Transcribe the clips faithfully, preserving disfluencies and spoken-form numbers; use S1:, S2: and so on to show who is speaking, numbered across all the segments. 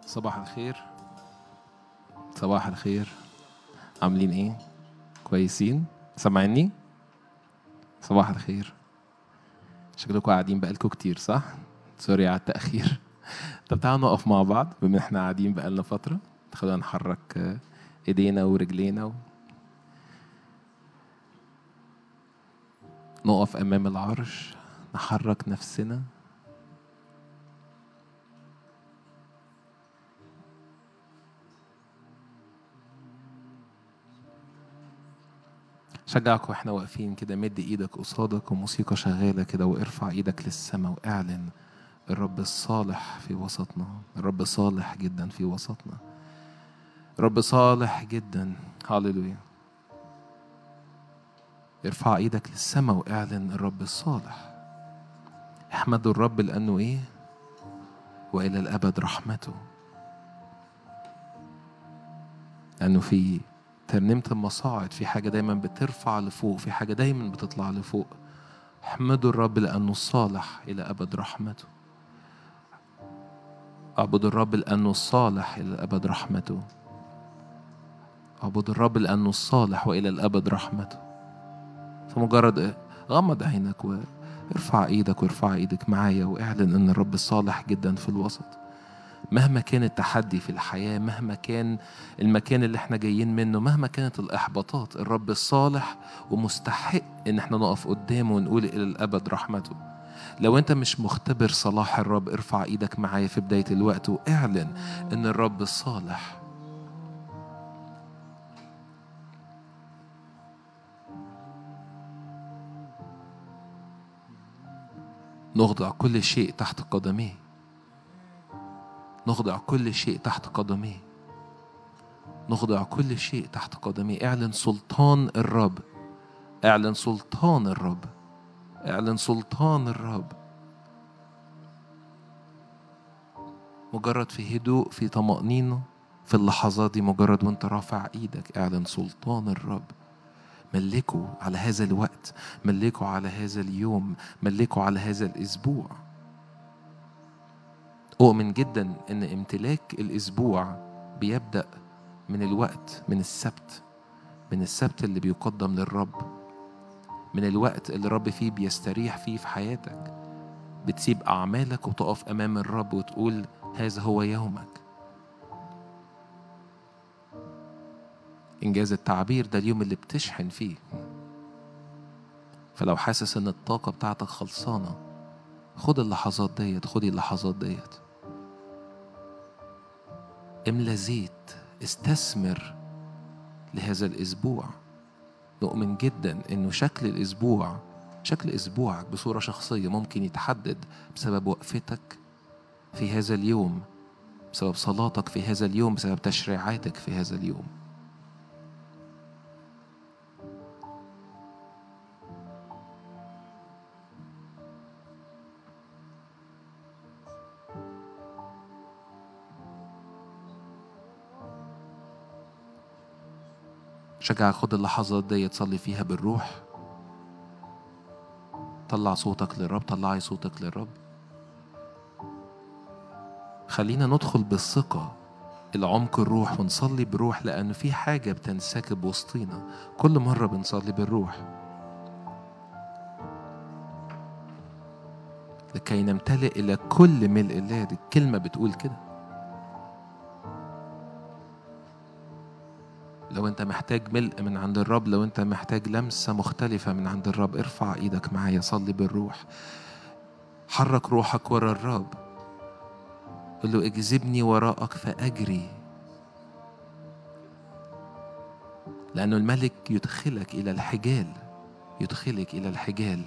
S1: صباح الخير. صباح الخير. عاملين ايه؟ كويسين؟ سامعيني؟ صباح الخير. شكلكم قاعدين بقالكم كتير صح؟ سوري على التأخير. طب تعالوا نقف مع بعض بما احنا قاعدين بقالنا فترة. خلونا نحرك ايدينا ورجلينا و... نقف امام العرش، نحرك نفسنا. شجعك واحنا واقفين كده، مد ايدك قصادك وموسيقى شغالة كده، وارفع ايدك للسماء واعلن الرب الصالح في وسطنا. الرب صالح جدا في وسطنا. الرب صالح جدا. هاليلويا. ارفع ايدك للسماء واعلن الرب الصالح. احمدوا الرب لأنه ايه؟ وإلى الأبد رحمته. لأنه في ترنيمة المصاعد في حاجة دايما بترفع لفوق، في حاجة دايما بتطلع لفوق. احمدوا الرب لأنه الصالح إلى أبد رحمته. اعبدوا الرب لأنه الصالح إلى الأبد رحمته. اعبدوا الرب لأنه الصالح وإلى الأبد رحمته. فمجرد إيه؟ غمض عينك وارفع ايدك وارفع ايدك معايا واعلن ان الرب صالح جدا في الوسط. مهما كان التحدي في الحياة، مهما كان المكان اللي احنا جايين منه، مهما كانت الإحباطات، الرب الصالح ومستحق ان احنا نقف قدامه ونقول إلى الأبد رحمته. لو انت مش مختبر صلاح الرب، ارفع ايدك معايا في بداية الوقت واعلن ان الرب الصالح. نخضع كل شيء تحت قدميه. نخضع كل شيء تحت قدميه. نخضع كل شيء تحت قدميه. اعلن سلطان الرب. اعلن سلطان الرب. اعلن سلطان الرب. مجرد في هدوء، في طمأنينة، في اللحظات دي، مجرد وانت رافع ايدك اعلن سلطان الرب. ملكه على هذا الوقت، ملكه على هذا اليوم، ملكه على هذا الاسبوع. أؤمن جدا ان امتلاك الاسبوع بيبدأ من الوقت، من السبت، من السبت اللي بيقدم للرب، من الوقت اللي الرب فيه بيستريح فيه في حياتك. بتسيب أعمالك وتقف أمام الرب وتقول هذا هو يومك. إنجاز التعبير ده اليوم اللي بتشحن فيه. فلو حاسس إن الطاقة بتاعتك خلصانة، خد اللحظات ديت، خدي اللحظات ديت. املى زيت، استثمر لهذا الأسبوع. نؤمن جدا إنه شكل الأسبوع، شكل أسبوعك بصورة شخصية ممكن يتحدد بسبب وقفتك في هذا اليوم، بسبب صلاتك في هذا اليوم، بسبب تشريعاتك في هذا اليوم. شجع خد اللحظات دي تصلي فيها بالروح. طلع صوتك للرب، طلعي صوتك للرب. خلينا ندخل بالثقة العمق الروح ونصلي بروح، لأنه في حاجة بتنسكب وسطينا كل مرة بنصلي بالروح، لكي نمتلئ إلى كل ملء الله. دي الكلمة بتقول كده. لو أنت محتاج ملء من عند الرب، لو أنت محتاج لمسة مختلفة من عند الرب، ارفع إيدك معايا، صلي بالروح. حرك روحك ورا الرب. قل له اجذبني وراءك فأجري، لأنه الملك يدخلك إلى الحجال، يدخلك إلى الحجال.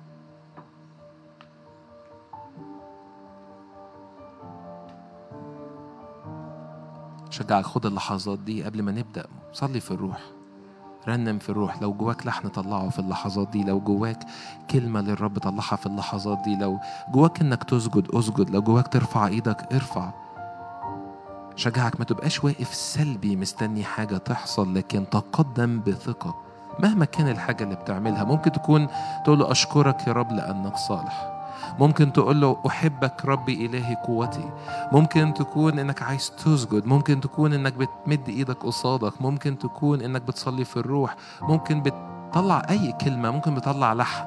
S1: شجعك خد اللحظات دي قبل ما نبدأ. صلي في الروح، رنم في الروح. لو جواك لحن طلعه في اللحظات دي، لو جواك كلمة للرب طلعها في اللحظات دي، لو جواك انك تسجد اسجد، لو جواك ترفع ايدك ارفع. شجعك ما تبقاش واقف سلبي مستني حاجة تحصل، لكن تقدم بثقة. مهما كان الحاجة اللي بتعملها، ممكن تكون تقول له أشكرك يا رب لأنك صالح. ممكن تقول له أحبك ربي إلهي قوتي. ممكن تكون إنك عايز تسجد، ممكن تكون إنك بتمد إيدك قصادك، ممكن تكون إنك بتصلي في الروح، ممكن بتطلع أي كلمة، ممكن بتطلع لحن.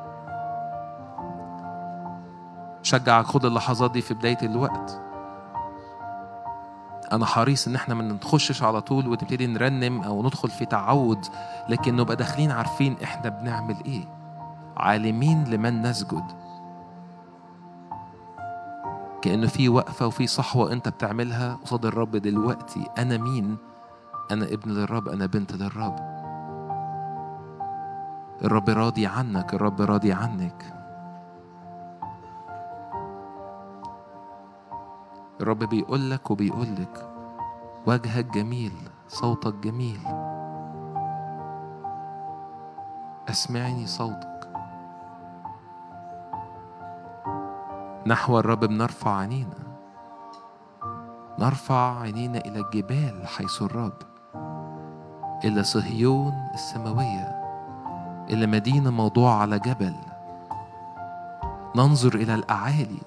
S1: شجعك خد اللحظات دي في بداية الوقت. أنا حريص إن إحنا ما نخشش على طول ونبتدي نرنم أو ندخل في تعود، لكن نبقى داخلين عارفين إحنا بنعمل إيه، عالمين لمن نسجد، كأنه في وقفة وفي صحوة أنت بتعملها قصاد الرب دلوقتي. أنا مين؟ أنا ابن للرب، أنا بنت للرب. الرب راضي عنك، الرب راضي عنك. الرب بيقول لك وبيقول لك وجهك جميل، صوتك جميل، أسمعني صوتك. نحو الرب بنرفع عينينا، نرفع عينينا إلى الجبال حيث الرب، إلى صهيون السماوية، إلى مدينة موضوعة على جبل. ننظر إلى الأعالي.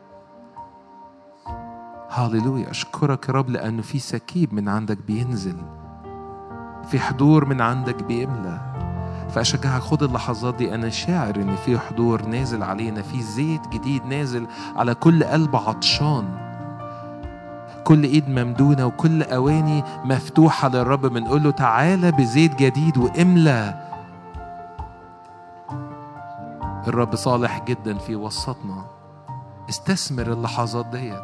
S1: هاليلويا. أشكرك يا رب لأنه في سكيب من عندك بينزل، في حضور من عندك بيملى. فأشجعك خد اللحظات دي. أنا شاعر إن في حضور نازل علينا، في زيت جديد نازل على كل قلب عطشان، كل إيد ممدونة وكل أواني مفتوحة للرب. بنقول له تعالى بزيت جديد وإملى. الرب صالح جدا في وسطنا. استثمر اللحظات ديت.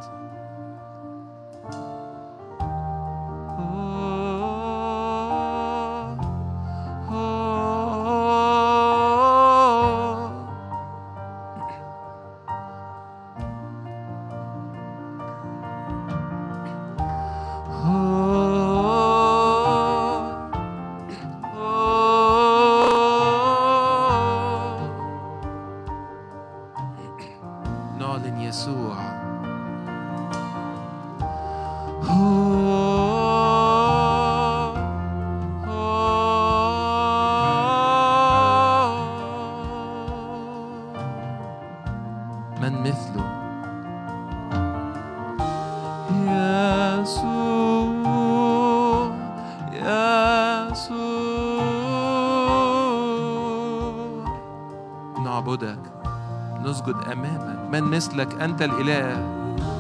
S1: مثلك أنت الإله.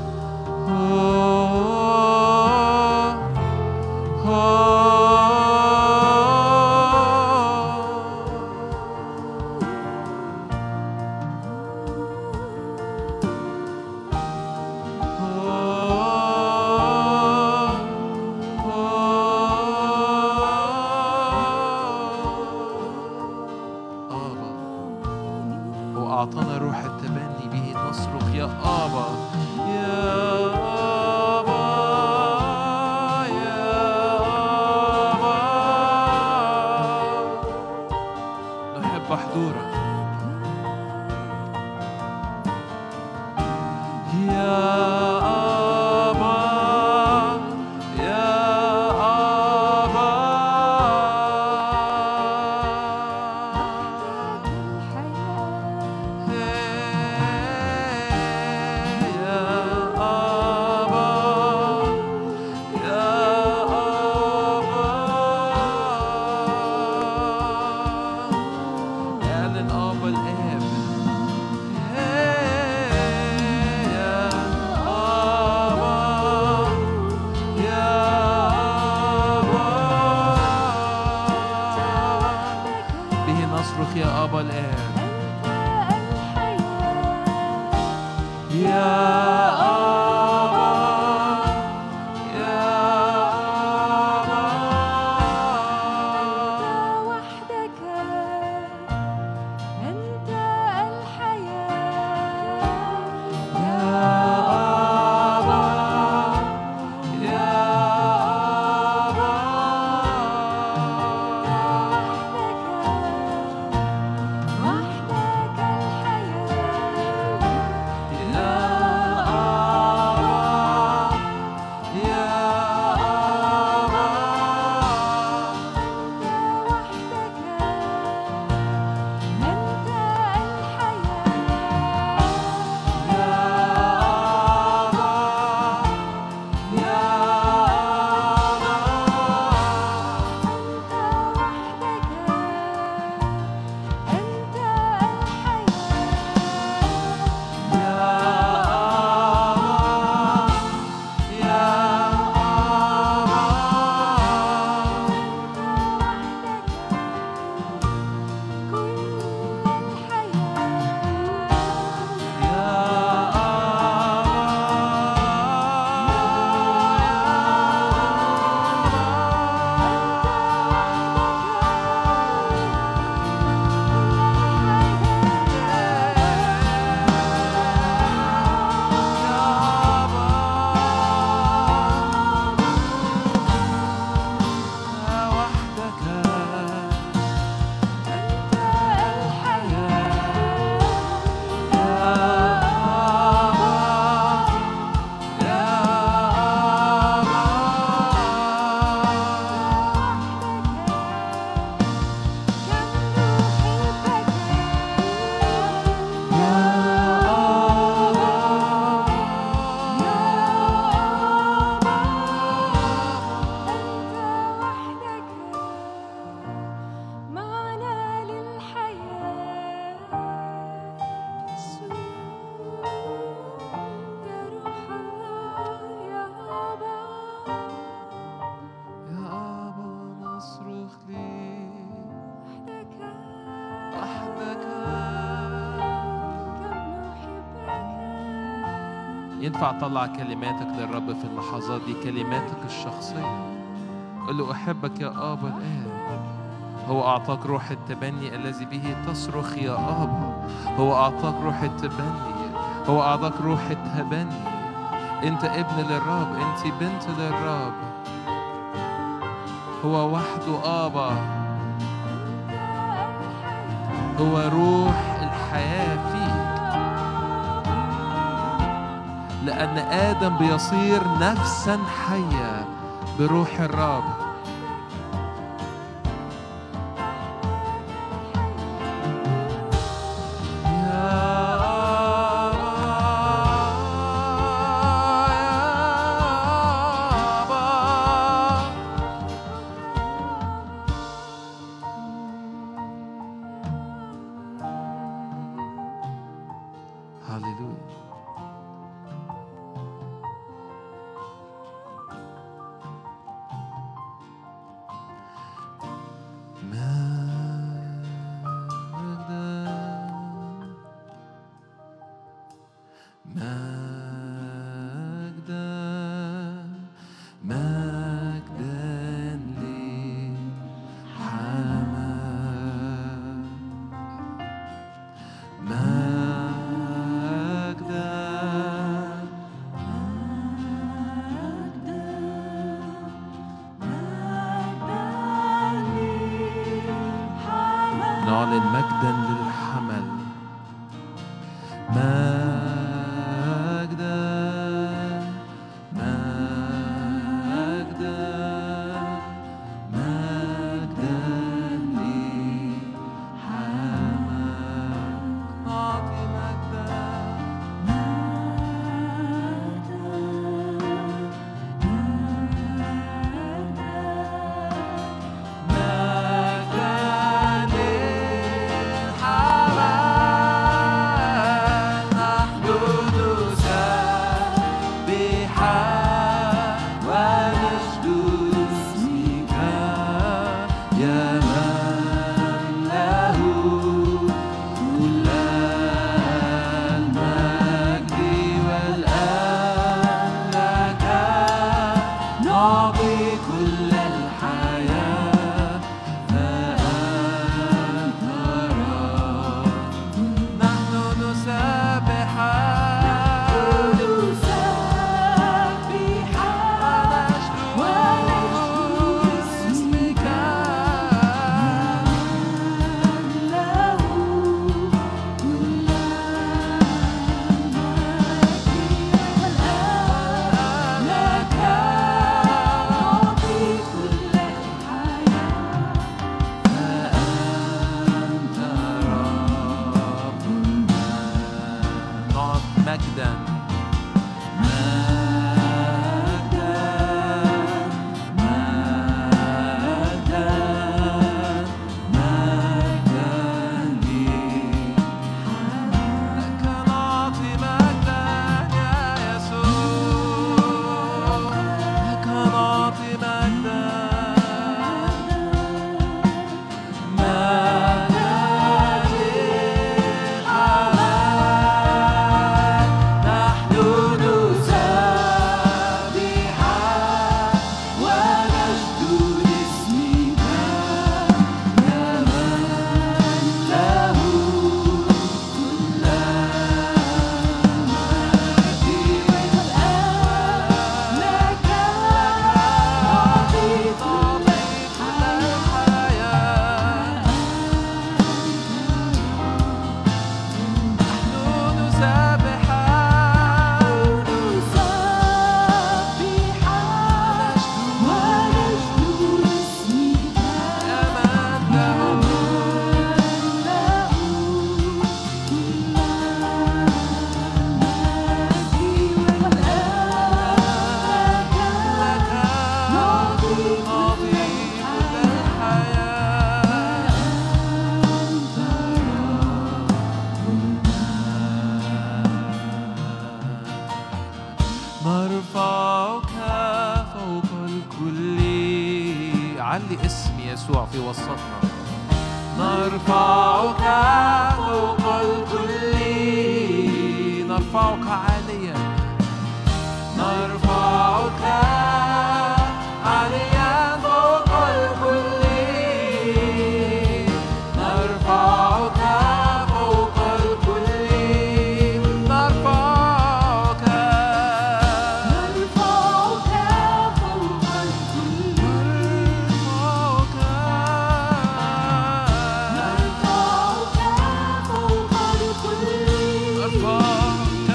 S1: وأعطانا روح التبني به نصرخ يا آبا يا آبا يا آبا. نحب حضورك يا ينفع تطلع كلماتك للرب في اللحظات دي، كلماتك الشخصية. قل له أحبك يا آبا الآن. هو أعطاك روح التبني الذي به تصرخ يا آبا. هو أعطاك روح التبني، هو أعطاك روح التبني. أنت ابن للرب، أنت بنت للرب. هو وحده آبا، هو روح الحياة فيك. لأن آدم بيصير نفسا حية بروح الرب. نرفعك عاليا فوق الكل، نرفعك فوق الكل، نرفعك نرفعك فوق الكل، نرفعك نرفعك فوق الكل، نرفعك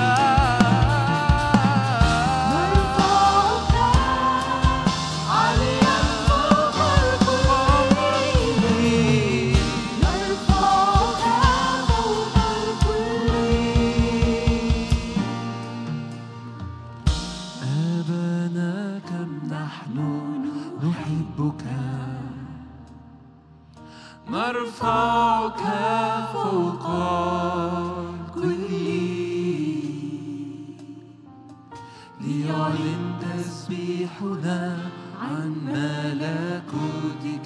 S1: عاليا فوق الكل، نرفعك فوق الكل. آبانا كم نحن نحبك، نرفعك فوق الكل، ليعلن تسبيحنا عن ملكوتك،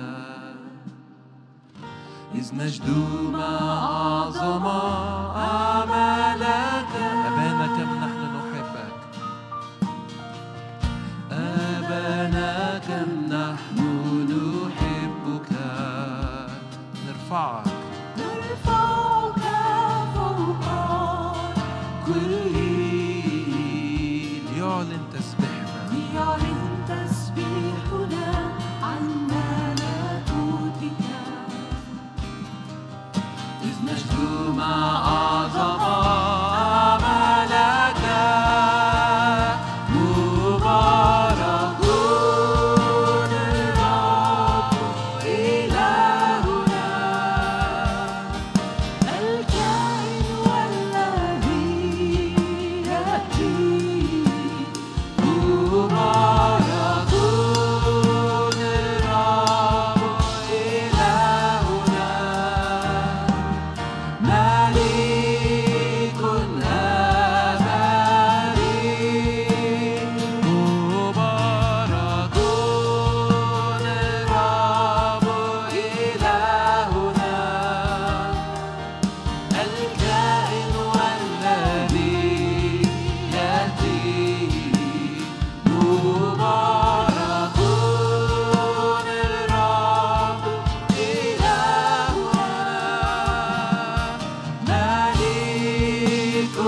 S1: إذ نجد ما أعظم أعمالك. أبانا كم نحن نحبك، أبانا كم نحن نحبك، نرفعك نرفعك فوق كل، ليعلن تسبيحنا ليعلن تسبيحنا عن ملكوتك، إذ نجد ما أعظم أعمالك. مبارك الرب إلهنا، الكائن والذي يأتي. مبارك الرب إلهنا، مليك أبدي. مبارك الرب إلهنا، الكائن والذي يأتي. مبارك الرب إلهنا، مليك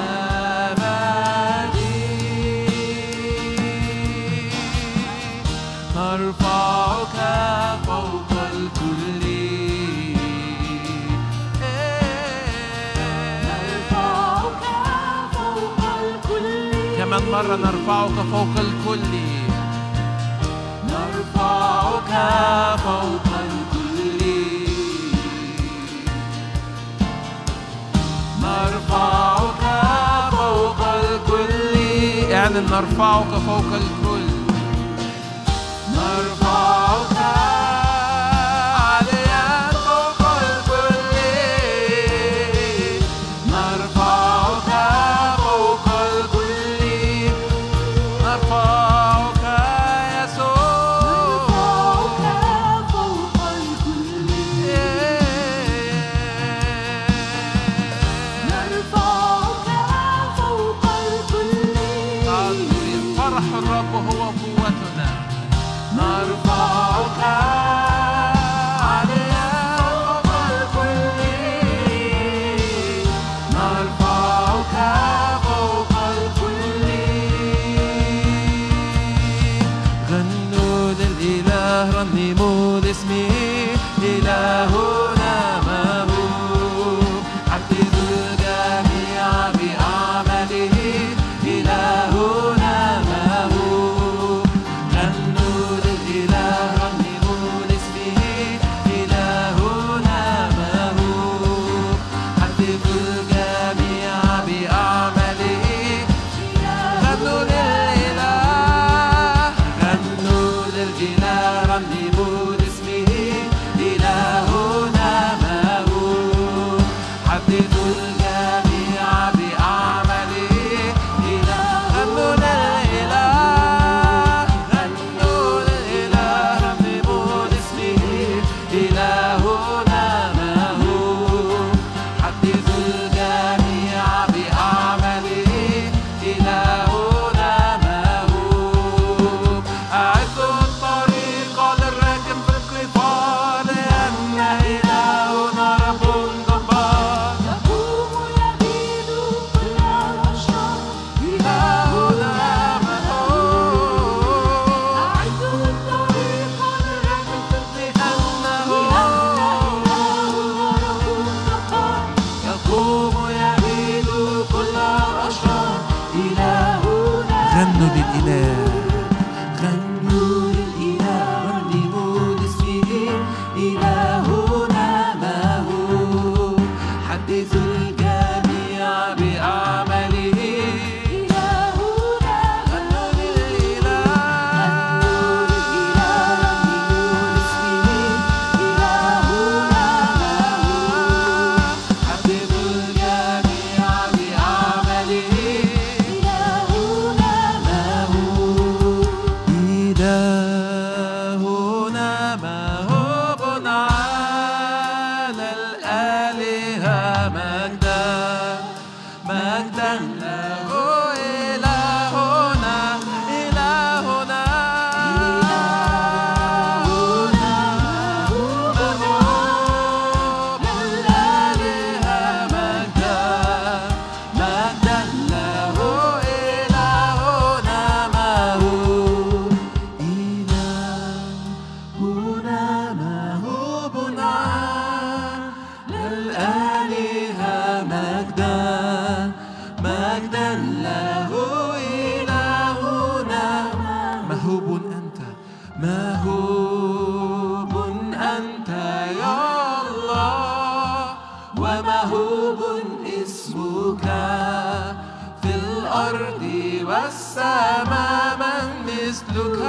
S1: أبدي. نرفعك فوق الكل، نرفعك فوق الكل. كمان مرة نرفعك فوق الكل، نرفعك فوق الكل، نرفعك فوق الكل. اعلن نرفعك فوق الكل، نرفعك عاليا فوق الكل، نرفعك فوق الكل، نرفعك يسوع، نرفعك فوق الكل، نرفعك فوق الكل. فرح الرب غنوا للإله غنوا للإله رنموا لاسمه إلهنا ما هو حدثوا الجميع بأعماله إلهنا غنوا للإله رنموا لاسمه إلهنا ما هو حدثوا الجميع بأعماله إلهنا ما هو إلهنا موهوب على الآلهة مجدا مجدا له إلهنا إلهنا إلهنا موهوب الآلهة مجدا مجدا له إلهنا موهوب إلهنا موهوب على الآلهة مجدا مجدا له إلهنا مهوب أنت مهوب أنت يا الله ومهوب اسمك في الأرض والسماء من مثلك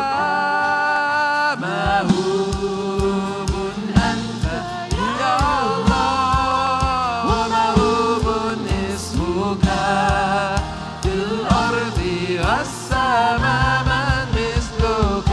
S1: مهوب أنت يا الله ومهوب اسمك في الأرض والسماء من مثلك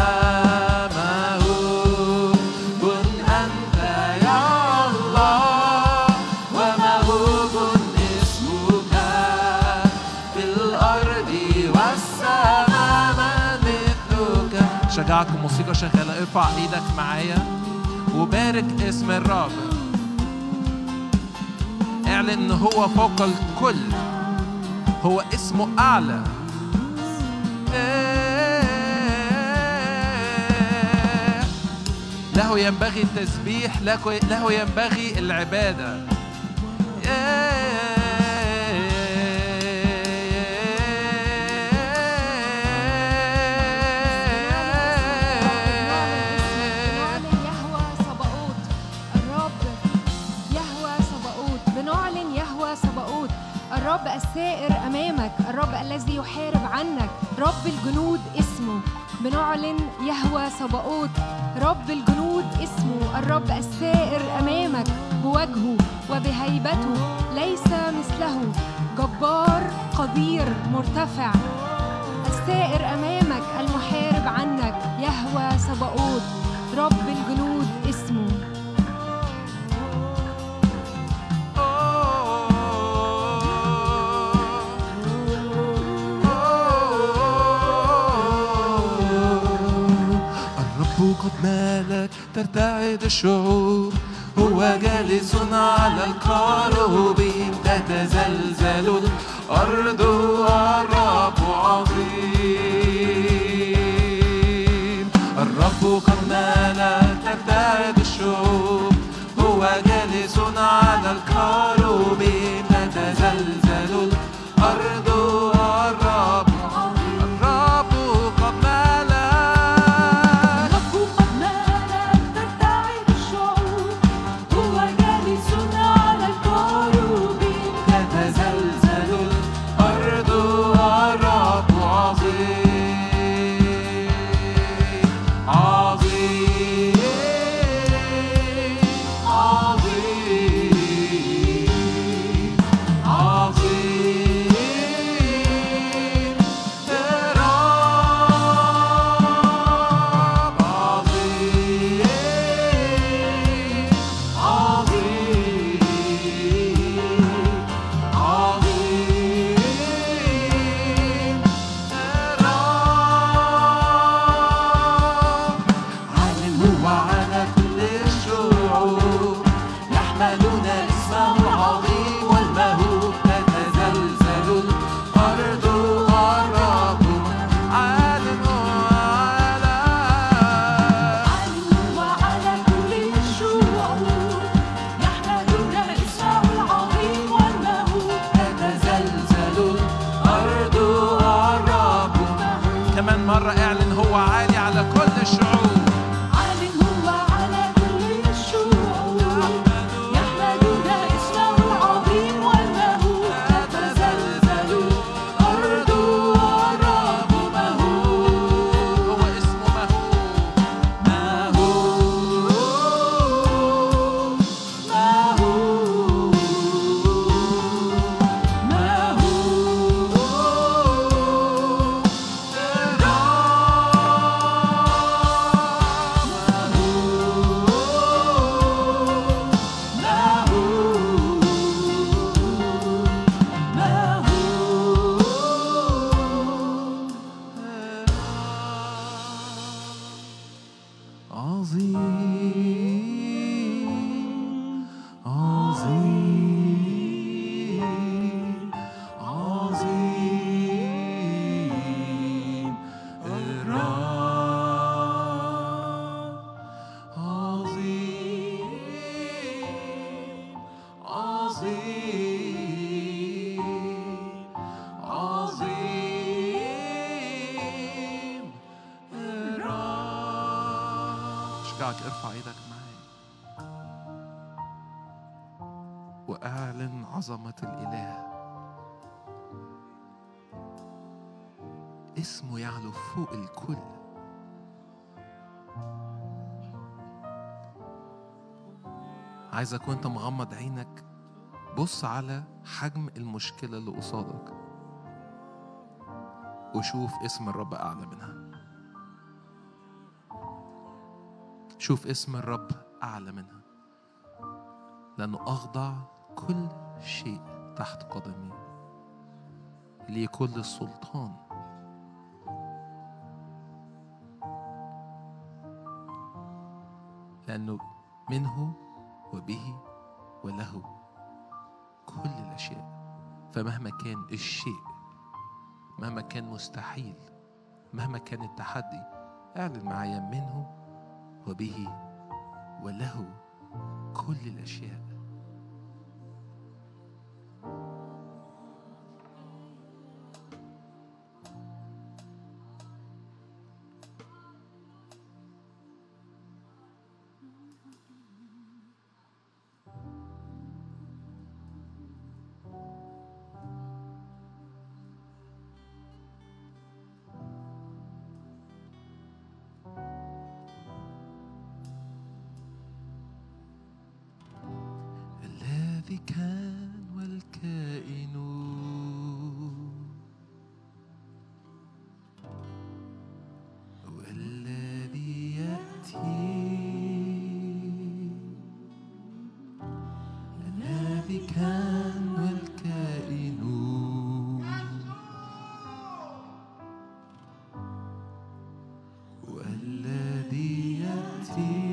S1: مهوب أنت يا الله ومهوب اسمك في الأرض والسماء من مثلك. شجعكم موسيقى شغالة، ارفع ايدك معايا وبارك اسم الرب. اعلن ان هو فوق الكل، هو اسمه اعلى. له ينبغي التسبيح، له ينبغي العبادة.
S2: الرب السائر أمامك، الرب الذي يحارب عنك، رب الجنود اسمه. بنعلن يهوى صباؤوت، رب الجنود اسمه. الرب السائر أمامك بوجهه وبهيبته ليس مثله، جبار قدير مرتفع. السائر أمامك المحارب عنك يهوى صباؤوت، رب الجنود اسمه.
S1: قد مالك ترتعد الشعوب، هو جالس على الكروبين تتزلزل الأرض والرب عظيم. الرب قد مالك ترتعد الشعوب، هو جالس على الكروبين تتزلزل الأرض والرب عظيم. الرب قد مالك الرب مرة اعلن هو عالي على كل الشعوب. ارفع ايدك معايا واعلن عظمة الاله. اسمه يعلو فوق الكل. عايزك وانت مغمض عينك بص على حجم المشكلة اللي قصادك وشوف اسم الرب أعلى منها. شوف اسم الرب أعلى منها، لأنه أخضع كل شيء تحت قدمي، ليه كل السلطان. لأنه منه وبه وله كل الأشياء. فمهما كان الشيء، مهما كان مستحيل، مهما كان التحدي، اعلن معايا منه وبه وله كل الأشياء. الذي كان والكائن والذي يأتي، الذي كان والكائن والذي يأتي،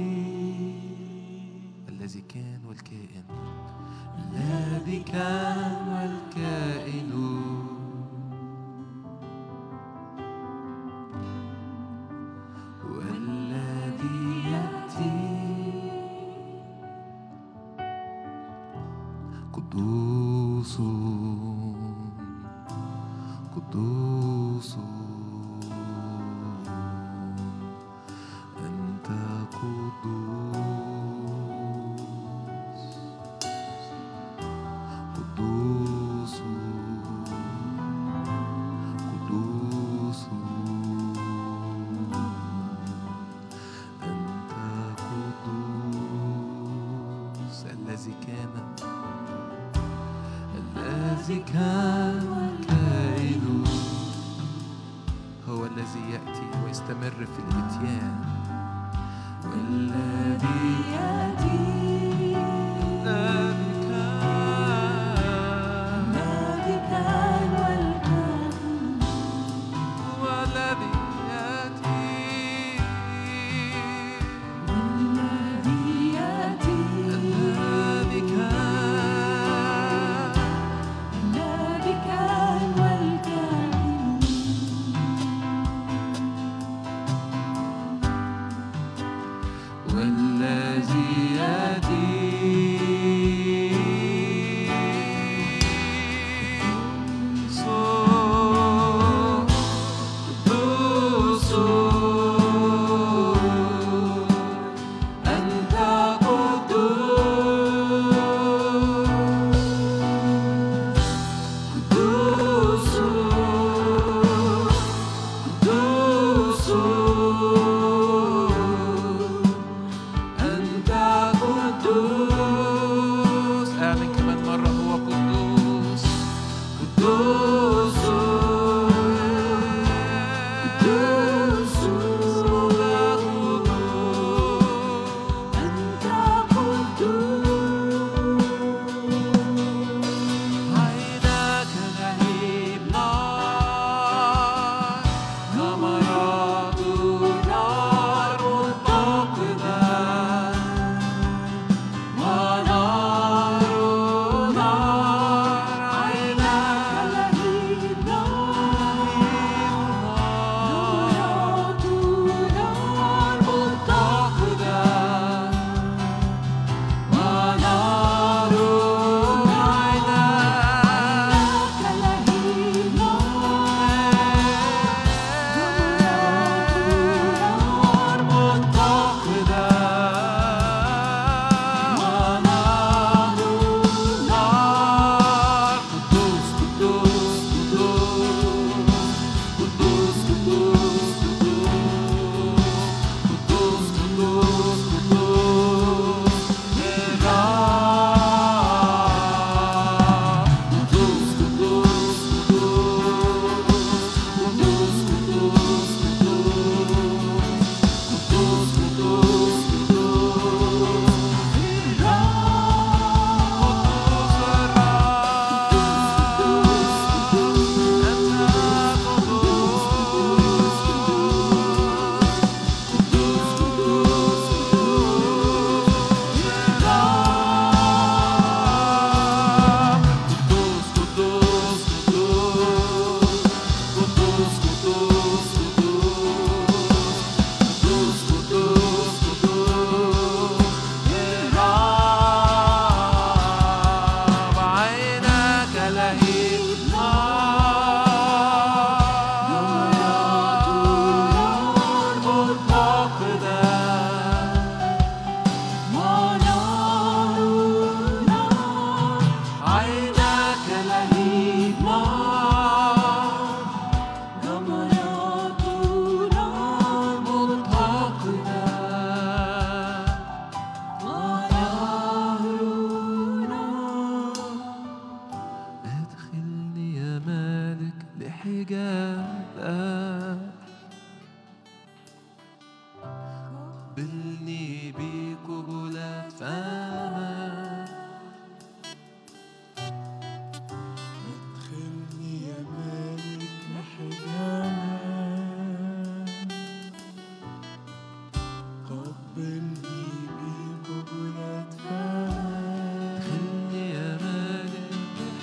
S1: الذي كان والكائن، الذي كان والكائن والذي يأتي. قدوس قدوس أنت قدوس، قدوس قدوس أنت قدوس. الذي كان الذي كان والكائن هو الذي يأتي ويستمر في الإتيان، والذي يأتي الذي كان الذي كان والكائن والذي يأتي والذي يأتي الذي كان الذي كان والكائن لحجالك قبلني بقبلات فمك
S3: ادخلني يا مالك لحجالك قبلني بقبلات فمك
S1: ادخلني يا مالك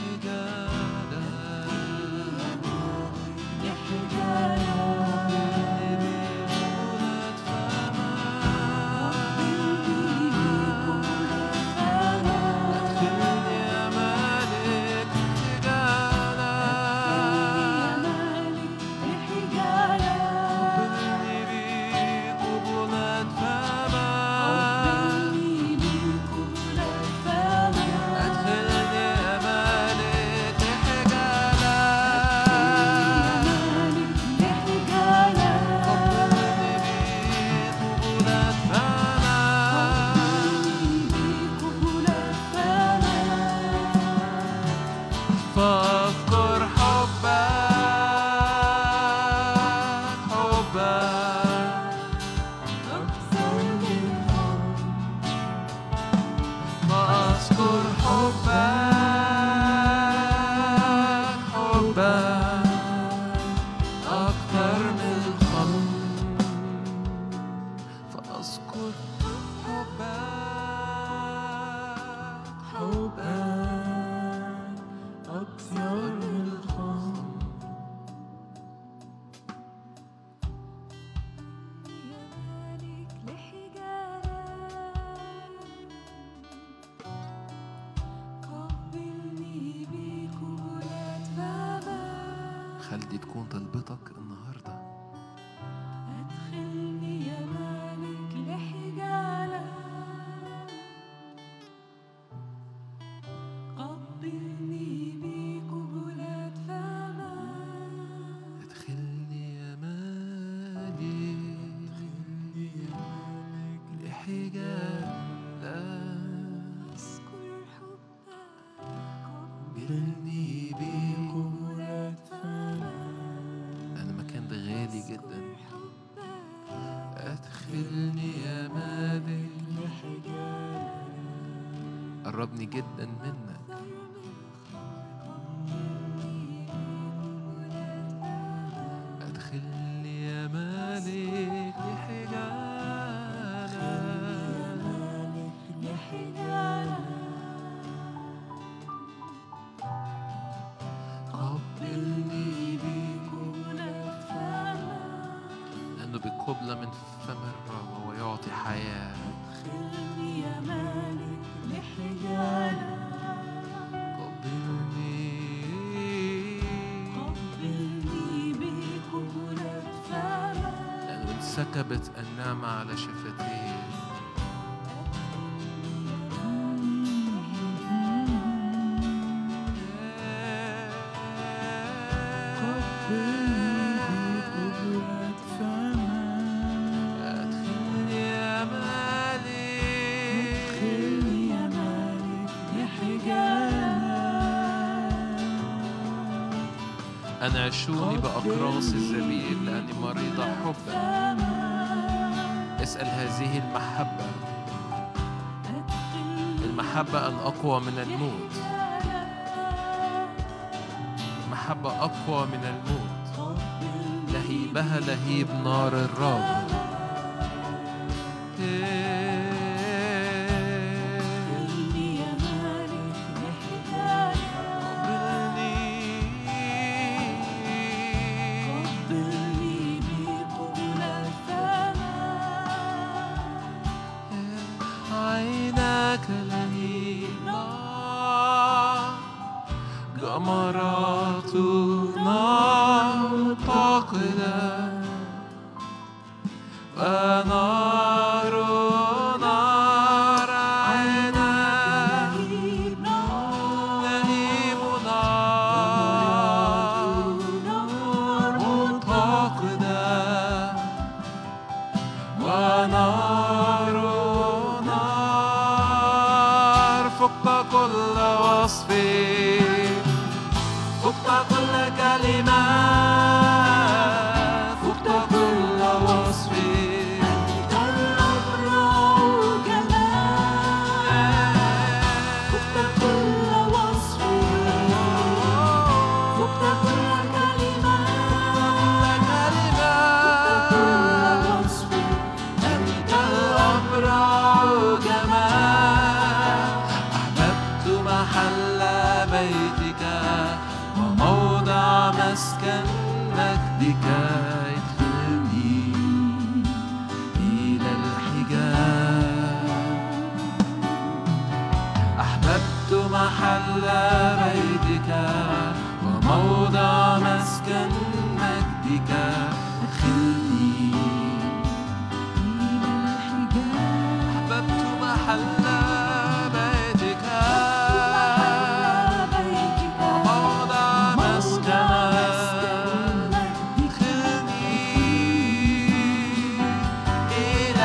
S1: فاذكر حبك حبك
S3: أكثر من حب
S1: فاذكر حبك حبك أكثر من الخمر فاذكر حبك
S3: حبك أكثر من الخمر
S2: يا مالك لحجالك قبلني بقبلات فمك
S1: خلي دي تكون طلبتك النهارده.
S2: أدخلني يا مالك لحجالك قبلني بقبلات فمك
S1: ادخلني يا مالك لحجالك
S2: أذكر حبك
S1: قبلني بيه
S3: بقبلات فمك
S1: لأن المكان ده غالي جدا.
S2: حبك
S1: ادخلني يا مالك
S3: لحجالك
S1: قربني جدا منك. ادخلني يا مالك لحجالك قبلني بيه لأنه بقبلة من فم الرب ويعطي حياة.
S3: خلني يا مالك لحجالك
S1: قبلني
S3: قبلني بقبلات فمك
S1: لأنه انسكبت النعمة على شفتيه.
S3: قبلني بقبلات فمك
S1: أدخلني يا مالك
S3: خلني يا مالك لحجالك
S1: أنعشوني بأقراص الزبيب لأني مريضة حبا. اسأل هذه المحبة، المحبة الأقوى من الموت، محبة أقوى من الموت، لهيبها لهيب نار الرب.
S3: خلني يا مالك لحجالك قبلني بقبلات فمك
S1: عيناك لهيب نار، جمرات نار متقدة، ونار نار عيناك لهيب نار متقدة، ونار نار فوق كل وصف، فوق كل مسكن مجدك ادخلني إلى الحجاب. أحببت محل بيتك وموضع مسكن مجدك ادخلني إلى الحجاب. أحببت محل بيتك وموضع مسكن ادخلني إلى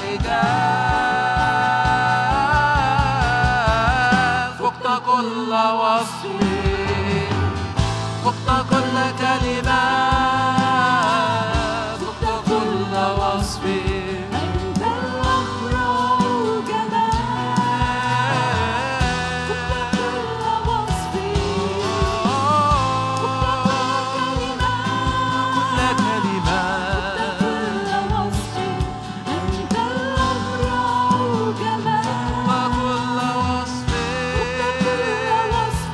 S1: الحجاب. فقت كل وصف، فقت كل كلمة، فقت كل وصف،
S2: أنت الأغرى جمال، فقت كل وصف، فقت كل كلمة،
S1: كل كلمة،
S2: فقت كل وصف، أنت الأغرى جمال،
S1: فقت كل وصف،
S2: فقت كل وصف،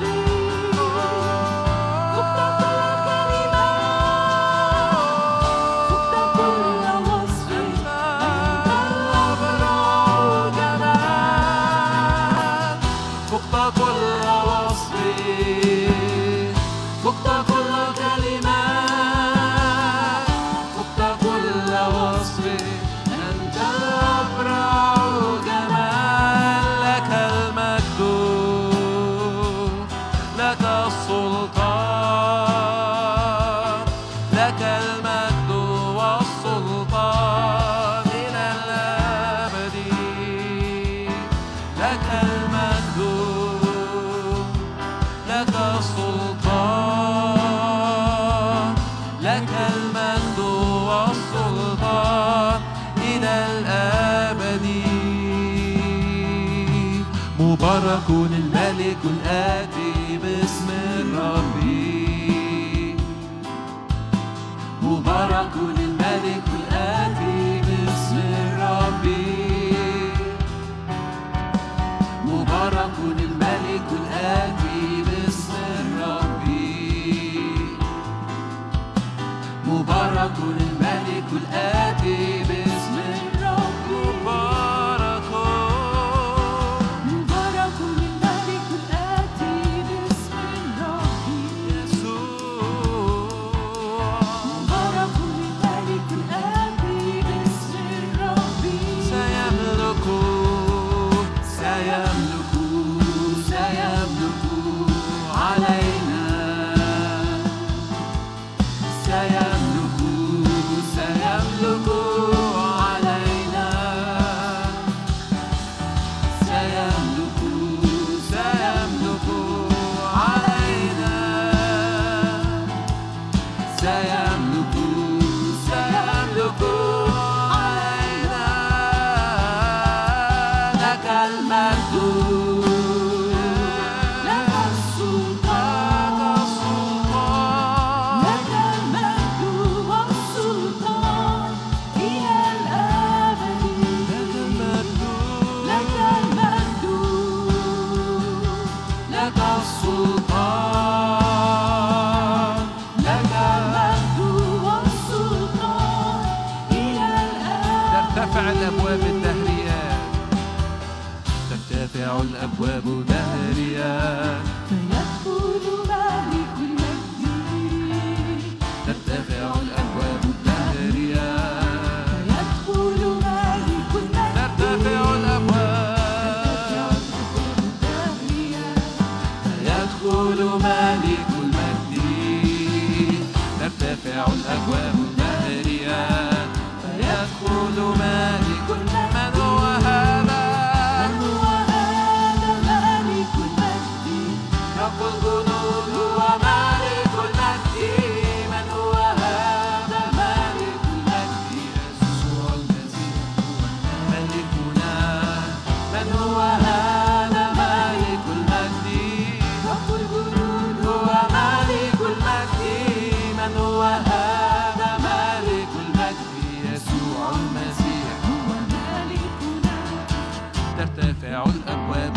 S2: فقت كل كلمة،
S1: فقت كل وصف، أنت الأبرع جمال. لك المجد، لك السلطان، لك المجد والسلطان إلى الأبد. لك المجد، لك السلطان، لك المجد والسلطان إلى الأبد. مبارك الملك الآتي باسم الرب، مبارك الملك الآتي باسم الرب، مبارك الملك الآتي باسم الرب، مبارك الملك الآتي باسم الرب. مبارك
S2: مبارك الملك الآتي باسم الرب،
S1: يسوع.
S2: مبارك الملك الآتي باسم الرب،
S1: سيملك سيملك سيملك علينا، سيملك سيملك علينا، سيملك سيملك علينا، سيملك سيملك علينا. لك المجد،
S2: لك السلطان، لك المجد والسلطان إلى الأبد،
S1: لك المجد،
S2: لك المجد،
S1: لك السلطان، لك
S2: المجد والسلطان إلى الأبد.
S1: ترتفع الأبواب الدهريات، ترتفع الأبواب دهريات،
S2: فيدخل ملك المجد،
S1: ترتفع الأبواب الدهريات،
S2: فيدخل ملك المجد،
S1: ترتفع الأبواب، يدخل ملك المجد، ترتفع الأبواب الدهريات، فيدخل ملك المجد. من هو هذا؟
S2: من هو هذا ملك المجد؟
S1: رب الجنود هو ملك المجد. من هو هذا ملك المجد؟ يسوع المسيح هو ملكنا. من هو هذا ملك المجد؟
S2: رب الجنود
S1: هو ملك المجد. من هو هذا ملك المجد؟ يسوع المسيح
S2: هو ملكنا،
S1: ترتفع الأبواب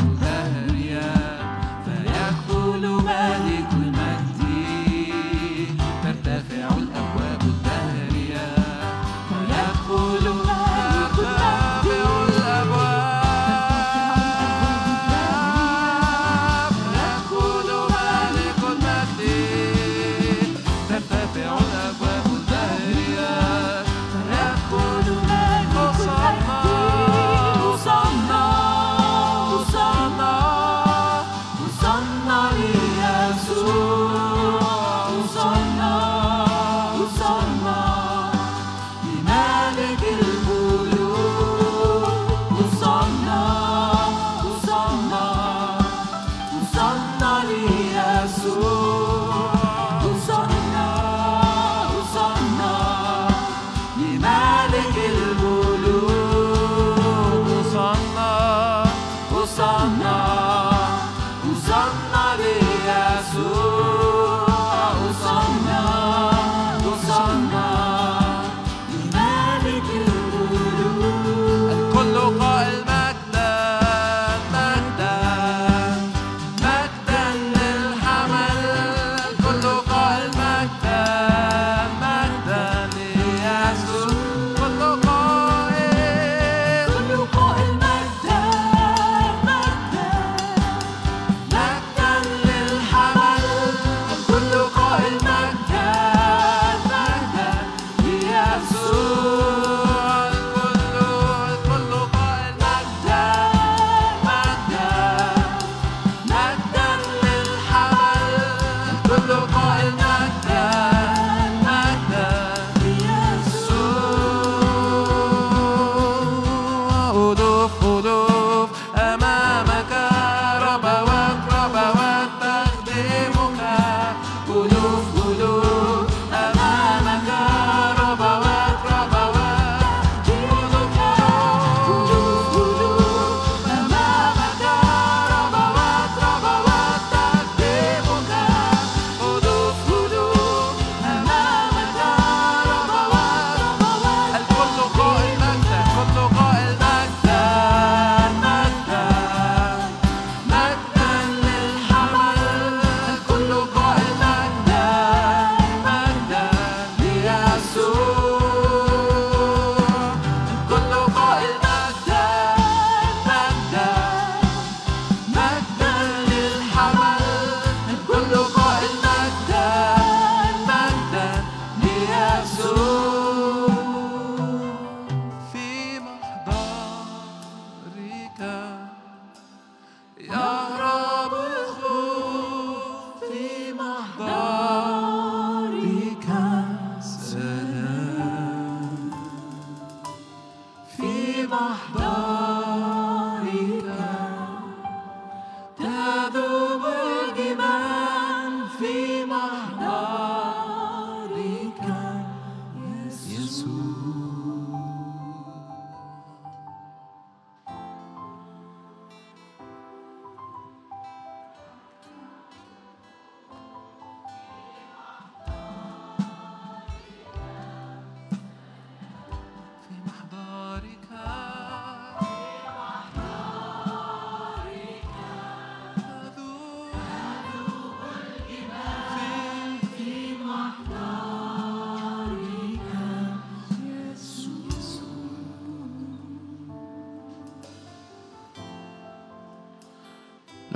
S1: دهريات، فيدخل ملك المجد،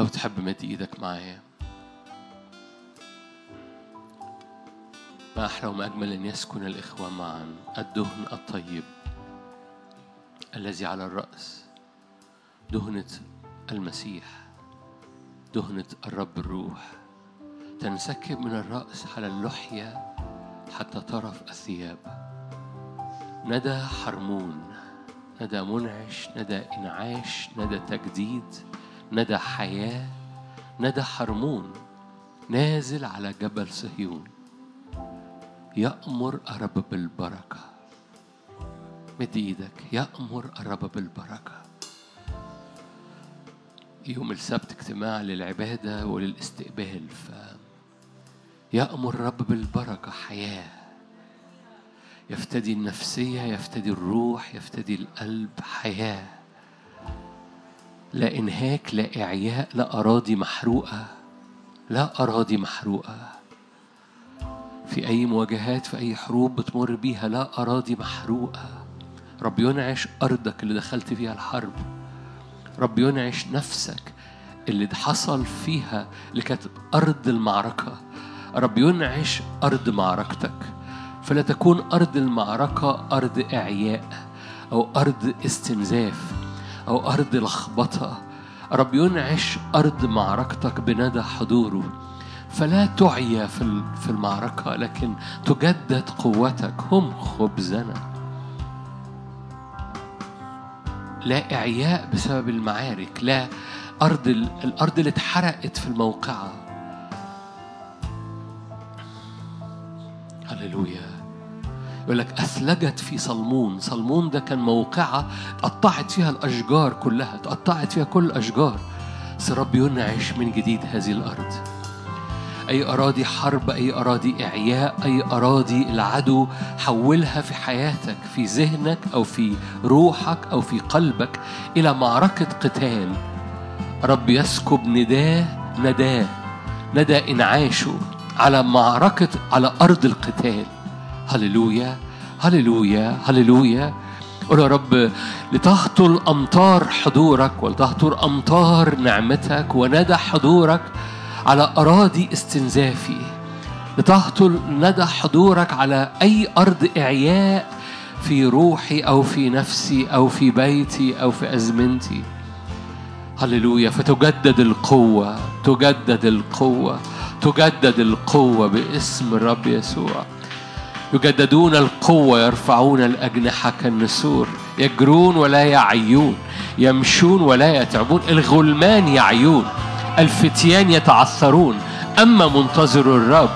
S4: لو تحب مد ايدك معايا. ما أحلى وما أجمل أن يسكن الإخوة معا. الدهن الطيب الذي على الرأس دهنة المسيح، دهنة الرب الروح، تنسكب من الرأس على اللحية حتى طرف الثياب. ندى حرمون، ندى منعش، ندى إنعاش، ندى تجديد، ندى حياة، ندى حرمون نازل على جبل صهيون. يأمر الرب بالبركة. مد ايدك. يأمر الرب بالبركة. يوم السبت اجتماع للعبادة وللاستقبال، ف يأمر الرب بالبركة. حياة يفتدي النفسية، يفتدي الروح، يفتدي القلب. حياة، لا إنهاك، لا إعياء، لا أراضي محروقة، لا أراضي محروقة في أي مواجهات، في أي حروب بتمر بيها. لا أراضي محروقة. رب ينعش أرضك اللي دخلت فيها الحرب. رب ينعش نفسك اللي حصل فيها، اللي كانت أرض المعركة. رب ينعش أرض معركتك، فلا تكون أرض المعركة أرض إعياء أو أرض استنزاف أو أرض لخبطة. رب ينعش أرض معركتك بندى حضوره، فلا تعيا في المعركة لكن تجدد قوتك. هم خبزنا. لا إعياء بسبب المعارك، لا أرض الأرض اللي اتحرقت في الموقعة. هللويا. يقول لك أثلجت في صلمون. صلمون ده كان موقعة تقطعت فيها الأشجار كلها، تقطعت فيها كل الأشجار. بس رب ينعش من جديد هذه الأرض. أي أراضي حرب، أي أراضي إعياء، أي أراضي العدو، حولها في حياتك، في ذهنك أو في روحك أو في قلبك إلى معركة قتال. رب يسكب نداه نداه ندى إنعاشه على معركة، على أرض القتال. هللويا هللويا هللويا. قل يا رب لتهطل أمطار حضورك ولتهطل أمطار نعمتك وندى حضورك على أراضي استنزافي. لتهطل ندى حضورك على أي أرض إعياء في روحي أو في نفسي أو في بيتي أو في أزمنتي. هللويا. فتجدد القوة، تجدد القوة، تجدد القوة باسم الرب يسوع. يجددون القوة، يرفعون الأجنحة كالنسور، يجرون ولا يعيون، يمشون ولا يتعبون. الغلمان يعيون، الفتيان يتعثرون، أما منتظر الرب.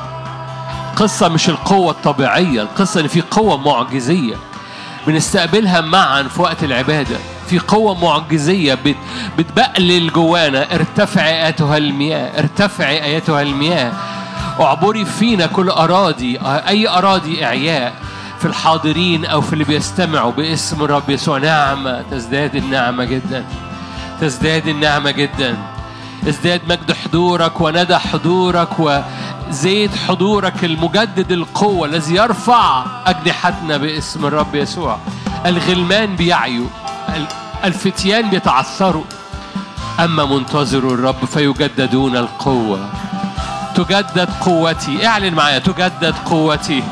S4: قصة مش القوة الطبيعية، القصة إن في قوة معجزية بنستقبلها معا في وقت العبادة. في قوة معجزية بتبقلل جوانا. ارتفعي أيتها المياه، ارتفعي أيتها المياه، اعبري فينا كل أراضي، أي أراضي إعياء في الحاضرين أو في اللي بيستمعوا باسم الرب يسوع. نعمة، تزداد النعمة جدا، تزداد النعمة جدا. ازداد مجد حضورك وندى حضورك وزيت حضورك المجدد القوة الذي يرفع أجنحتنا باسم الرب يسوع. الغلمان بيعيوا، الفتيان بيتعثروا، أما منتظر الرب فيجددون القوة. تجدد قوتي. اعلن معايا. تجدد قوتي.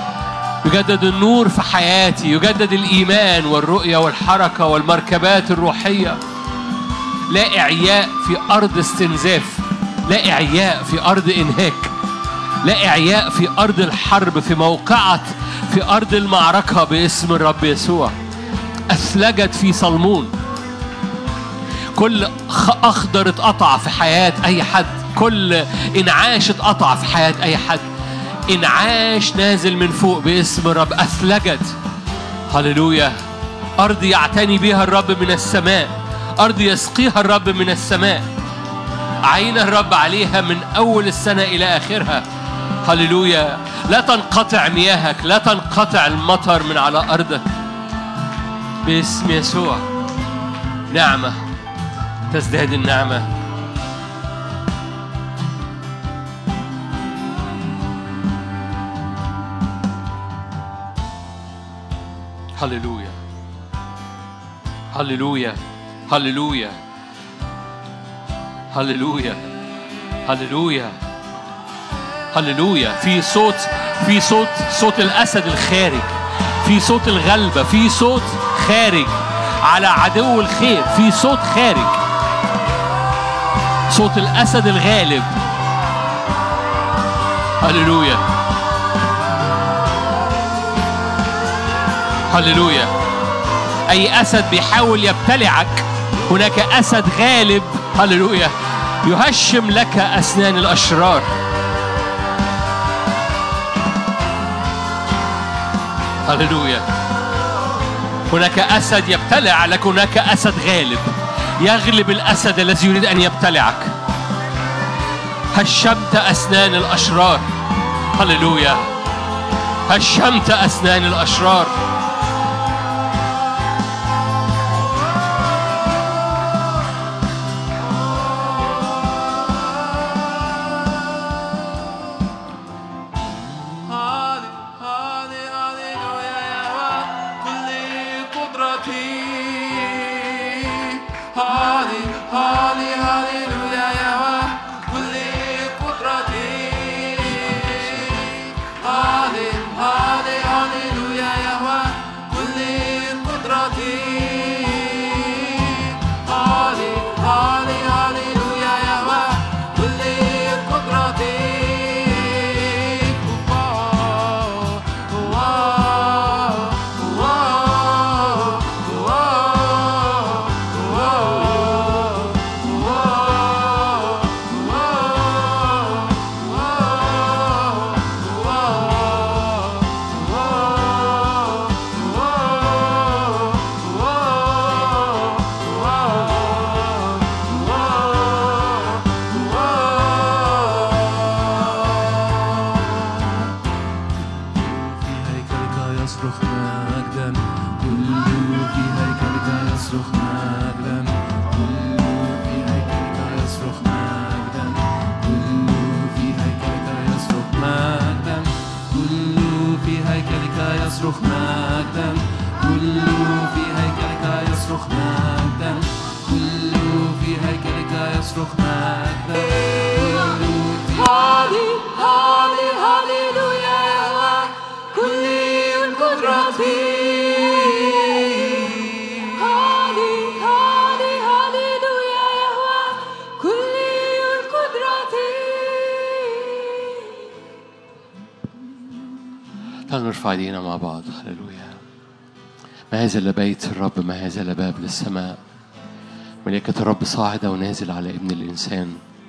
S4: يجدد النور في حياتي، يجدد الإيمان والرؤية والحركة والمركبات الروحية. لا إعياء في أرض استنزاف، لا إعياء في أرض إنهاك، لا إعياء في أرض الحرب، في موقعة، في أرض المعركة باسم الرب يسوع. أثلجت في صلمون. كل أخضر اتقطع في حياة أي حد، كل إنعاش اتقطع في حياة أي حد. إنعاش نازل من فوق باسم الرب. أثلجت. هللويا. أرض يعتني بها الرب من السماء، أرض يسقيها الرب من السماء، عين الرب عليها من أول السنة إلى آخرها. هللويا. لا تنقطع مياهك، لا تنقطع المطر من على أرضك باسم يسوع. نعمة، تزداد النعمة. هللويا هللويا هللويا هللويا هللويا هللويا. في صوت في صوت صوت الأسد الخارج، في صوت الغلبة، في صوت خارج على عدو الخير، في صوت خارج، صوت الأسد الغالب. هللويا هللويا. أي أسد بيحاول يبتلعك، هناك أسد غالب هللويا يهشم لك أسنان الأشرار. هللويا. هناك أسد يبتلع لك، هناك أسد غالب يغلب الأسد الذي يريد أن يبتلعك. هشمت أسنان الأشرار. هللويا. هشمت أسنان الأشرار. نرفع ايدينا مع بعض. هللويا. ما هذا الا بيت الرب، ما هذا الا باب للسماء. ملائكة الرب صاعدة ونازل على ابن الإنسان.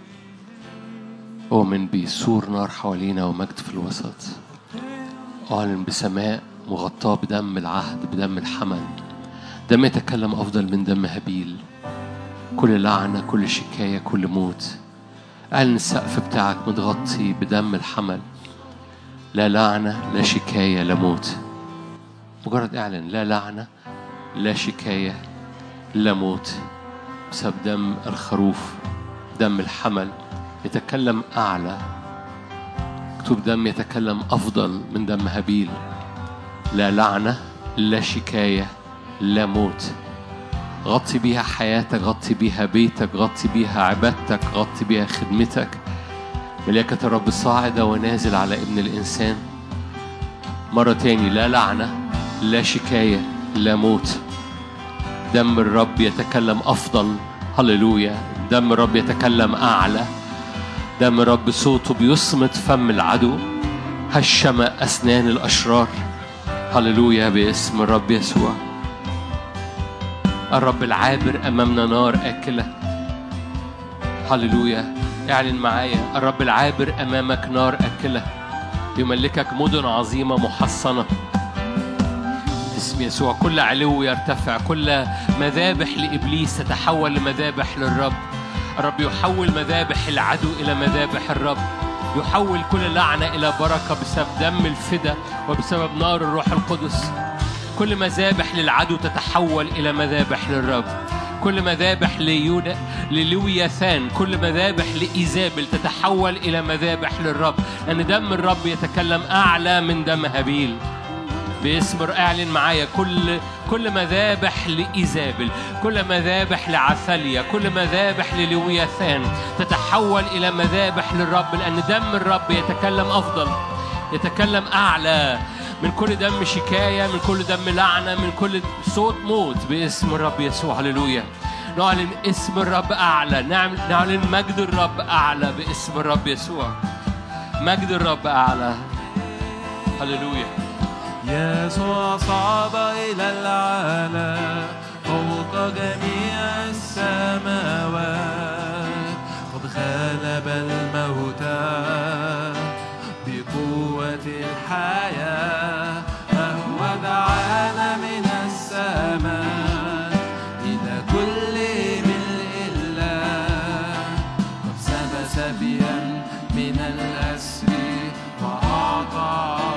S4: أؤمن بسور نار حوالينا ومجد في الوسط. أعلن بسماء مغطاة بدم العهد، بدم الحمل. دم يتكلم أفضل من دم هابيل. كل لعنة، كل شكاية، كل موت. أعلن السقف بتاعك متغطي بدم الحمل. لا لعنة، لا شكاية، لا موت. مجرد اعلن لا لعنة، لا شكاية، لا موت، بسبب دم الخروف، دم الحمل يتكلم أعلى. مكتوب دم يتكلم أفضل من دم هابيل. لا لعنة، لا شكاية، لا موت. غطي بيها حياتك، غطي بيها بيتك، غطي بيها عبادتك، غطي بيها خدمتك. ملائكة الرب صاعدة ونازل على ابن الإنسان. مرة تاني، لا لعنة، لا شكاية، لا موت. دم الرب يتكلم أفضل. هللويا. دم الرب يتكلم أعلى. دم الرب صوته بيصمت فم العدو، هشم أسنان الأشرار. هللويا باسم الرب يسوع. الرب العابر أمامنا نار آكلة. هللويا. اعلن معايا، الرب العابر أمامك نار آكلة، يملكك مدن عظيمة محصنة. اسم يسوع. كل علو يرتفع، كل مذابح لإبليس تتحول لمذابح للرب. الرب يحول مذابح العدو إلى مذابح الرب. يحول كل لعنة إلى بركة بسبب دم الفدا وبسبب نار الروح القدس. كل مذابح للعدو تتحول إلى مذابح للرب. كل مذابح ليودا للوياثان، كل مذابح لإيزابل تتحول إلى مذابح للرب، لأن دم الرب يتكلم أعلى من دم هابيل. باسم الر- اعلن معايا كل كل مذابح لإيزابل، كل مذابح لعثاليا، كل مذابح للوياثان تتحول إلى مذابح للرب، لأن دم الرب يتكلم أفضل، يتكلم أعلى من كل دم شكاية، من كل دم لعنة، من كل صوت موت. باسم الرب يسوع. هللويا. نعلن اسم الرب أعلى، نعم- نعلن مجد الرب أعلى باسم الرب يسوع. مجد الرب أعلى. هللويا.
S1: يسوع صعد إلى العالم فوق جميع السماوات، قد غلب الموتى بقوة الحياة، فهو دعانا من السماء إلى كل ملء الله، قد سب سبيا من الأسر وأعطى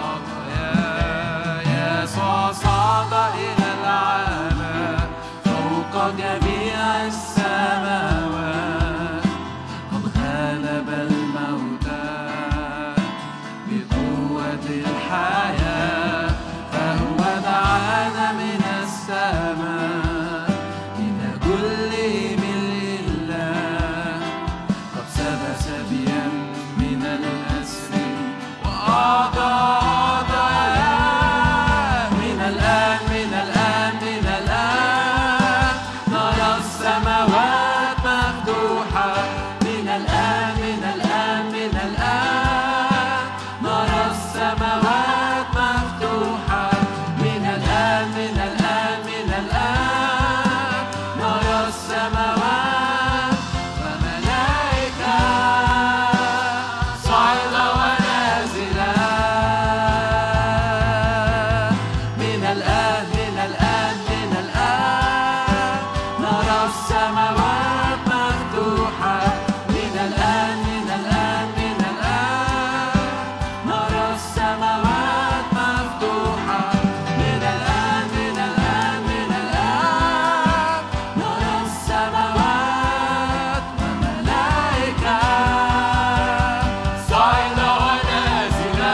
S1: عطايا. يسوع صعد إلى العالم فوق جميع السماوات، قد غلب الموتى بقوة الحياة، فهو دعانا من السماء إلى كل ملء الله، قد سب سبيا من الأسر وأعطى عطايا. من الآن من الآن من الآن نرى السماوات مفتوحة، من الآن من الآن من الآن نرى السماوات مفتوحة، من الآن من الآن من الآن نرى السماوات وملائكة صاعدة ونازلة. من الآن من الآن من الآن نرى السماوات مفتوحة، من الآن من الآن من الآن نرى السماوات مفتوحة، من الآن من الآن من الآن نرى السماوات وملائكة صاعدة ونازلة.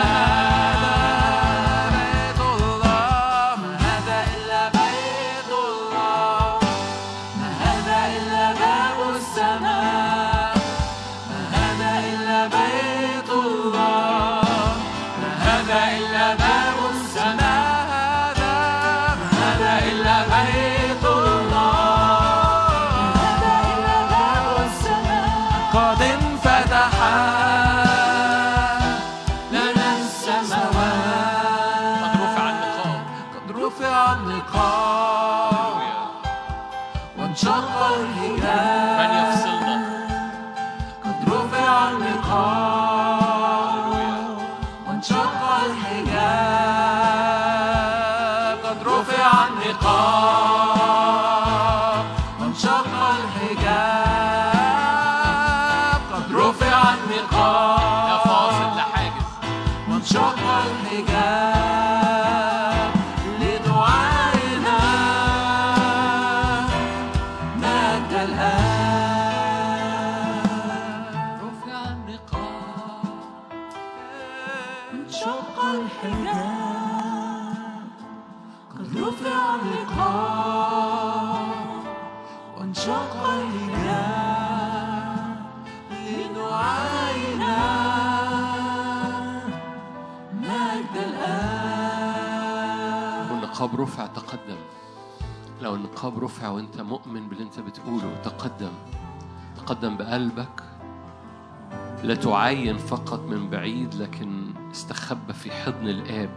S1: بيت الله ما هذا إلا بيت الله، ما هذا إلا باب السماء، ما هذا إلا بيت الله، ما هذا إلا باب السماء، هذا ما هذا إلا بيت الله،
S2: هذا إلا باب السماء.
S1: قد انفتح لنا السماوات،
S4: قد رفع النقاب.
S1: قد رفع النقاب وانشق الحجاب.
S4: من يفصلنا؟
S1: قد رفع النقاب وانشق الحجاب. قد رفع النقاب وانشق الحجاب. قد رفع
S4: لا
S1: النقاب
S4: فاصل لا حاجز.
S1: وانشق الحجاب لدعائنا مجد الآن. رفع النقاب وانشق الحجاب. قد رفع النقاب وانشق الحجاب لدعائنا مجد الآن.
S4: والنقاب رفع. تقدم. لو النقاب رفع وانت مؤمن باللي انت بتقوله، تقدم. تقدم بقلبك، لا تعاين فقط من بعيد، لكن استخبى في حضن الآب.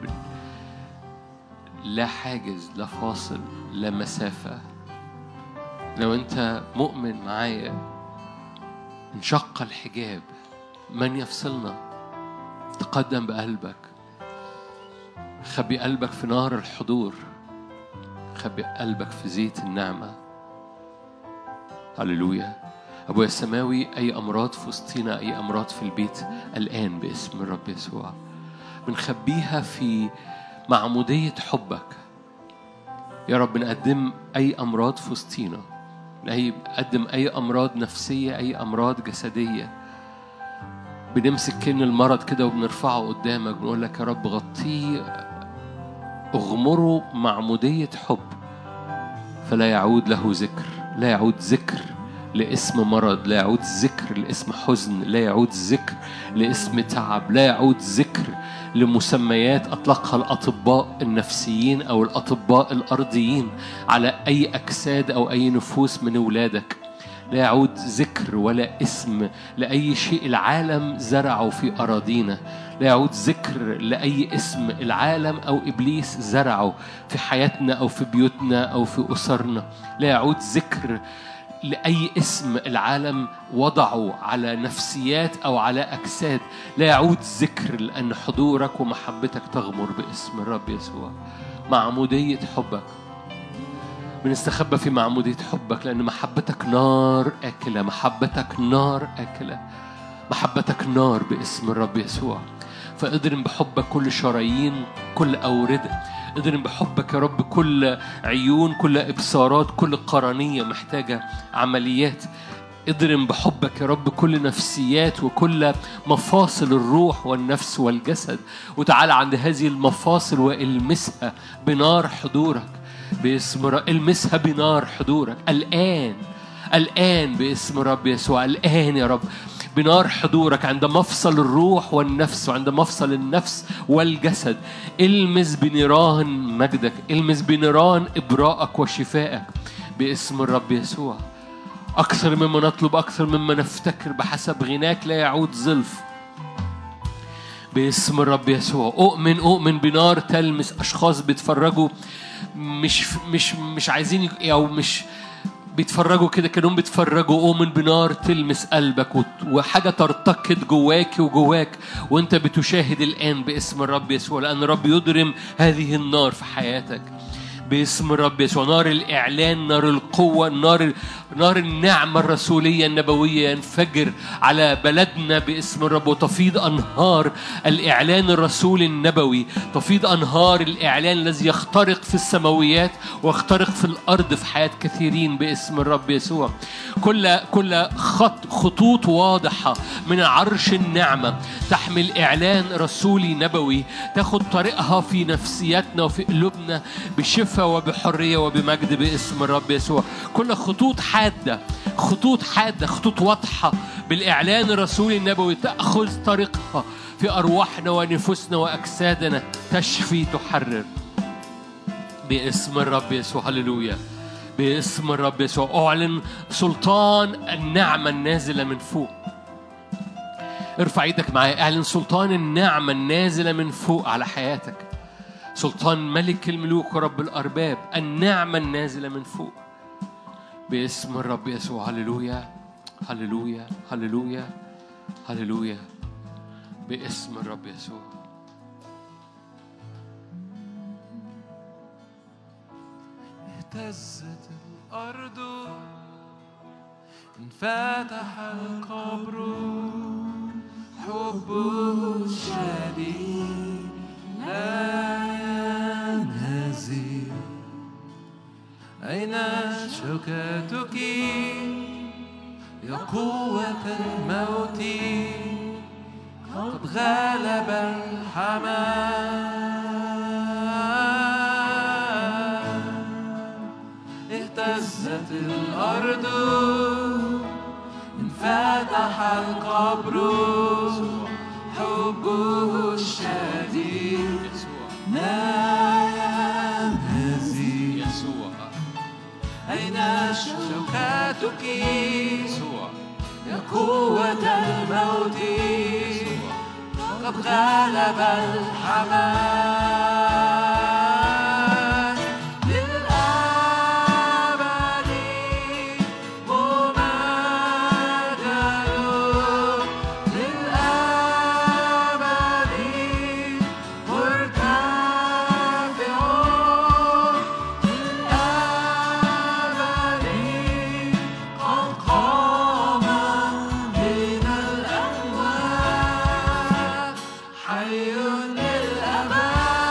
S4: لا حاجز، لا فاصل، لا مسافة. لو أنت مؤمن معايا، انشق الحجاب، من يفصلنا؟ تقدم بقلبك، خبي قلبك في نار الحضور، خبي قلبك في زيت النعمة. هللويا. أبويا السماوي، أي أمراض في وسطينا، أي أمراض في البيت الآن باسم الرب يسوع بنخبيها في معمودية حبك. يا رب نقدم أي أمراض في وسطينا، نقدم أي أمراض نفسية، أي أمراض جسدية. بنمسك كن المرض كده وبنرفعه قدامك، بنقول لك يا رب غطيه اغمروا معمودية حب فلا يعود له ذكر، لا يعود ذكر لاسم مرض، لا يعود ذكر لاسم حزن، لا يعود ذكر لاسم تعب، لا يعود ذكر لمسميات أطلقها الأطباء النفسيين أو الأطباء الأرضيين على أي أجساد أو أي نفوس من أولادك. لا يعود ذكر ولا اسم لأي شيء العالم زرعه في أراضينا. لا يعود ذكر لأي اسم العالم أو إبليس زرعه في حياتنا أو في بيوتنا أو في أسرنا. لا يعود ذكر لأي اسم العالم وضعه على نفسيات أو على أجساد. لا يعود ذكر لأن حضورك ومحبتك تغمر باسم الرب يسوع. معمودية حبك، بنستخبى في معمودية حبك لأن محبتك نار أكلة، محبتك نار أكلة، محبتك نار باسم الرب يسوع. فاضرم بحبك كل شرايين، كل أوردة. اضرم بحبك يا رب كل عيون، كل إبصارات، كل قرنية محتاجة عمليات. اضرم بحبك يا رب كل نفسيات وكل مفاصل الروح والنفس والجسد، وتعال عند هذه المفاصل والمسها بنار حضورك باسم رب. المسها بنار حضورك الآن، الآن باسم رب يسوع. الآن يا رب بنار حضورك عند مفصل الروح والنفس وعند مفصل النفس والجسد. المس بنيران مجدك، المس بنيران إبراءك وشفائك باسم الرب يسوع. أكثر مما نطلب، أكثر مما نفتكر، بحسب غناك لا يعود ظلف باسم الرب يسوع. أؤمن أؤمن بنار تلمس أشخاص بيتفرجوا مش مش مش عايزين أو مش بيتفرجوا كده كانوا بيتفرجوا. أؤمن بنار تلمس قلبك وحاجة ترتقد جواك وجواك وانت بتشاهد الآن باسم الرب يسوع، لأن الرب يضرم هذه النار في حياتك باسم الرب يسوع. نار الإعلان، نار القوة، نار نار النعمة الرسولية النبوية ينفجر على بلدنا باسم الرب، وتفيض أنهار الإعلان الرسولي النبوي، تفيض أنهار الإعلان الذي يخترق في السماويات ويخترق في الأرض في حياة كثيرين باسم الرب يسوع. كل كل خط خطوط واضحة من عرش النعمة تحمل إعلان رسولي نبوي تاخد طريقها في نفسياتنا وفي قلوبنا بشفاء وبحرية وبمجد باسم الرب يسوع. كل خطوط حادة، خطوط حادة، خطوط واضحة بالإعلان الرسولي النبوي تأخذ طريقها في أرواحنا ونفوسنا وأجسادنا، تشفي تحرر باسم الرب يسوع. هللويا باسم الرب يسوع. أعلن سلطان النعمة النازلة من فوق. ارفع ايدك معايا، اعلن سلطان النعمة النازلة من فوق على حياتك. سلطان ملك الملوك ورب الأرباب، النعمة النازلة من فوق باسم الرب يسوع. هللويا هللويا هللويا هللويا باسم الرب يسوع.
S1: اهتزت الأرض، انفتح القبر، حبه الشديد لا ينهزم. أين شوكتك يا قوة الموت؟ قد غلب الحمام. اهتزت الأرض، انفتح القبر، حبه الشديد لا ينهزم.
S4: يسوع
S1: أين شوكتك يا قوة الموت؟ قد غلب الحمام. للأبد ممجد، للأبد مرتفع، للأبد قد قام من الأموات، حي للأبد.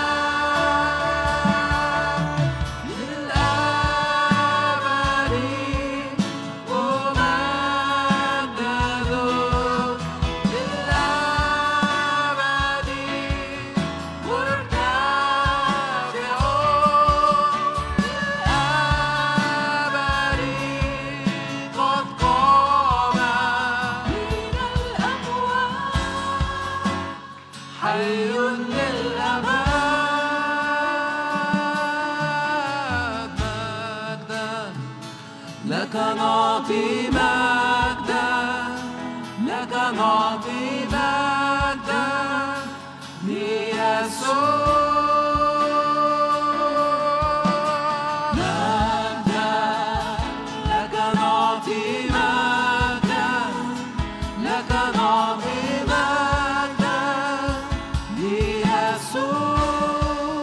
S1: نعطي مجدا لك نعطي مجدا ليسوع مجدا لك نعطي مجدا لك نعطي مجدا ليسوع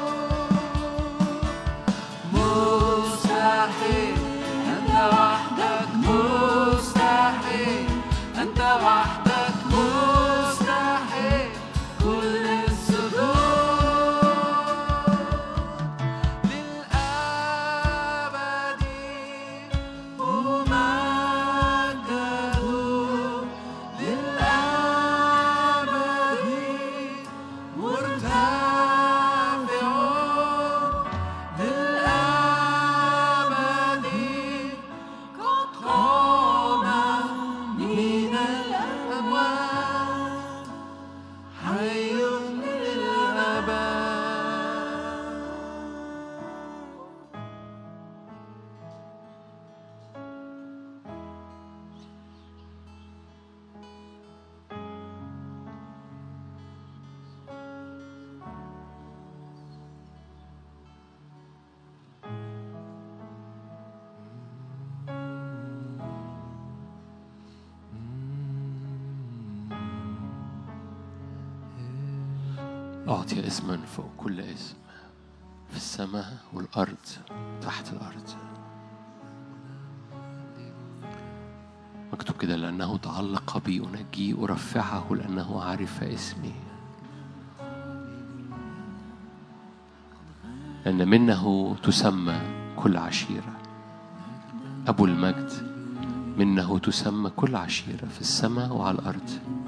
S1: مستحيل أنت وحدك مستحيل أنت وحدك مستحيل كل الصدور للأبد أمجده للأبد مرتفع للأبد قد قام من الأموات حي للأبد
S4: أعطي اسما فوق كل اسم في السماء والأرض تحت الأرض. مكتوب كده لأنه تعلق بي أنجيه أرفعه لأنه عرف اسمي. لأن منه تسمى كل عشيرة أبو المجد، منه تسمى كل عشيرة في السماء وعلى الأرض.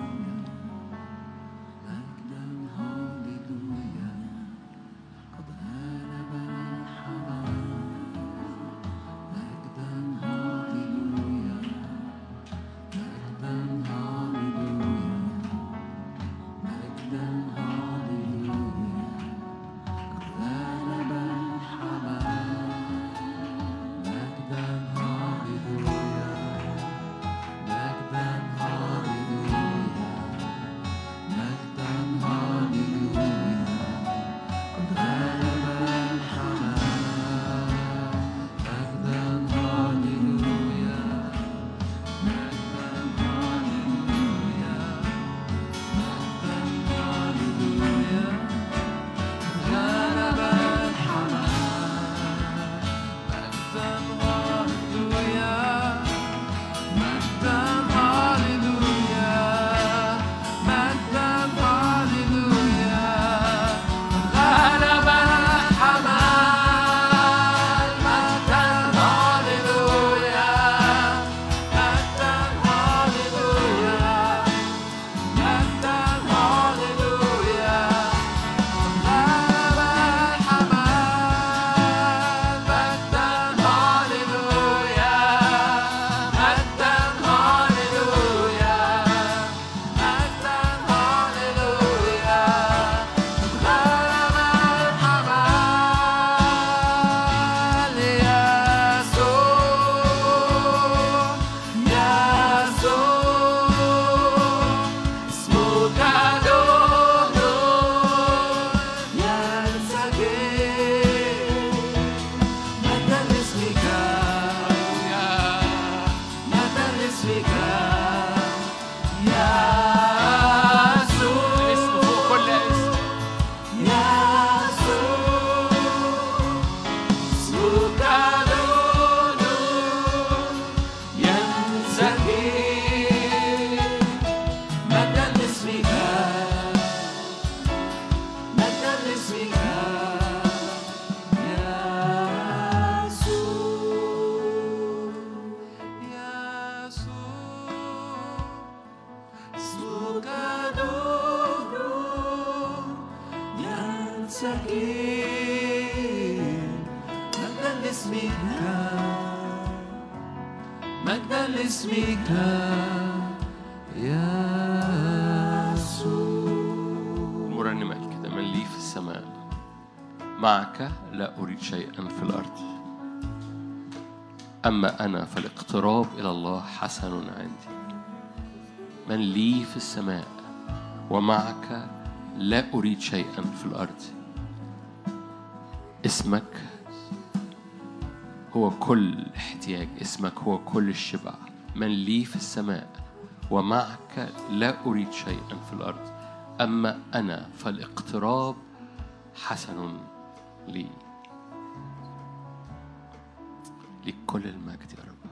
S1: مجدا لاسمك يا يسوع.
S4: المرنمة قال كده: من لي في السماء معك لا أريد شيئا في الأرض. أما أنا فالاقتراب إلى الله حسن عندي. من لي في السماء ومعك لا أريد شيئا في الأرض. اسمك هو كل احتياج، اسمك هو كل الشبع. من لي في السماء ومعك لا أريد شيئا في الأرض. أما أنا فالاقتراب حسن لي. لكل المجد يا رب.